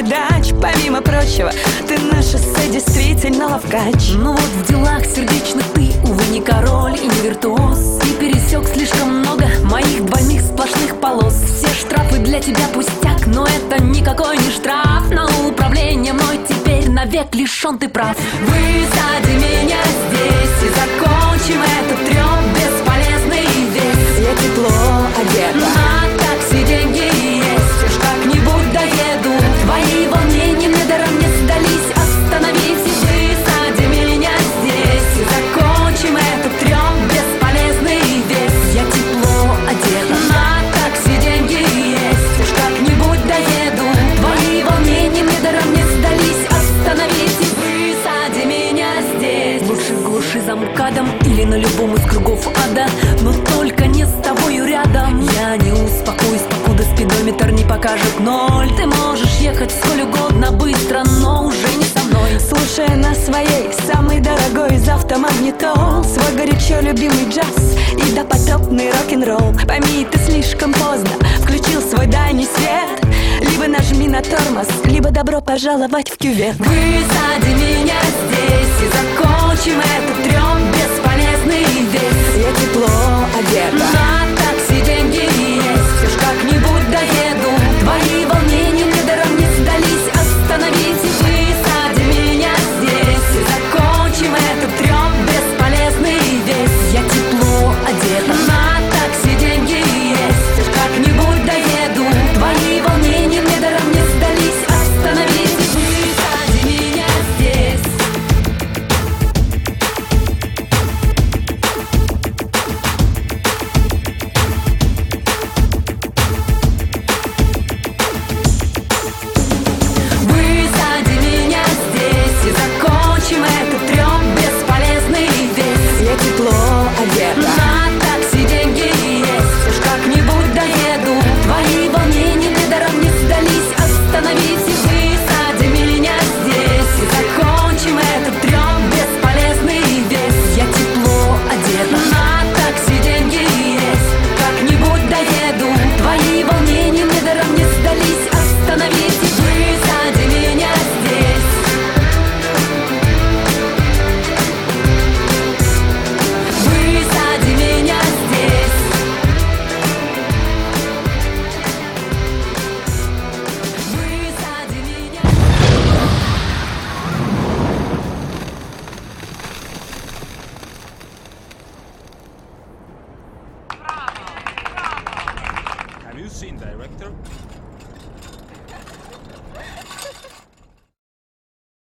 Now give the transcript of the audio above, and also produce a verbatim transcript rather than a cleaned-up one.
удач. Помимо прочего, ты на шоссе действительно ловкач. Ну вот в делах сердечных ты, увы, не король и не виртуоз. И пересек слишком много моих двойных сплошных полос. Все штрафы для тебя пустяк, но это никакой не штраф. На управление мной теперь навек лишен ты прав. Высади меня здесь и закончим этот трёп бесполезный весь. Я тепло одета, на такси деньги есть, уж как-нибудь доеду. Твои волнения мне даром не сдались. Остановись и высади меня здесь и закончим этот трёп бесполезный весь. Я тепло одета, на такси деньги есть, уж как-нибудь доеду. Твои волнения мне даром не сдались. Остановись и высади меня здесь. Лучше глуши замкадом или на любом из кругов ада, но только не с тобою рядом. Я не успокоюсь, покуда спидометр не покажет ноль. Ты можешь ехать сколь угодно быстро, но уже не со мной. слушая на своей самый дорогой из автомагнитол свой горячо любимый джаз и допотопный рок-н-ролл. Пойми, ты слишком поздно включил свой дальний свет. Либо нажми на тормоз, либо добро пожаловать в кювет. Высади меня здесь и закончим этот трёп бесполезный весь. Я тепло одета, на такси деньги есть, уж как-нибудь доеду. Твои волнения мне даром не сдались. Остановись и высади меня здесь и закончим этот трёп бесполезный весь. Я тепло одета, на такси деньги есть, уж как-нибудь доеду. Твои волнения мне даром не сдались. Остановись и высади меня здесь. Высади меня здесь и закончим этот трёп бесполезный весь. я тепло одета, На такси деньги есть, уж как-нибудь доеду. Твои волнения мне даром не сдались. Остановись и высади меня здесь и закончим этот трёп бесполезный весь. Я тепло одета, на такси деньги есть, как-нибудь доеду. Твои волнения мне даром не сдались. Остановись и высади меня здесь. Высади меня здесь. Высади меня. Have you seen director?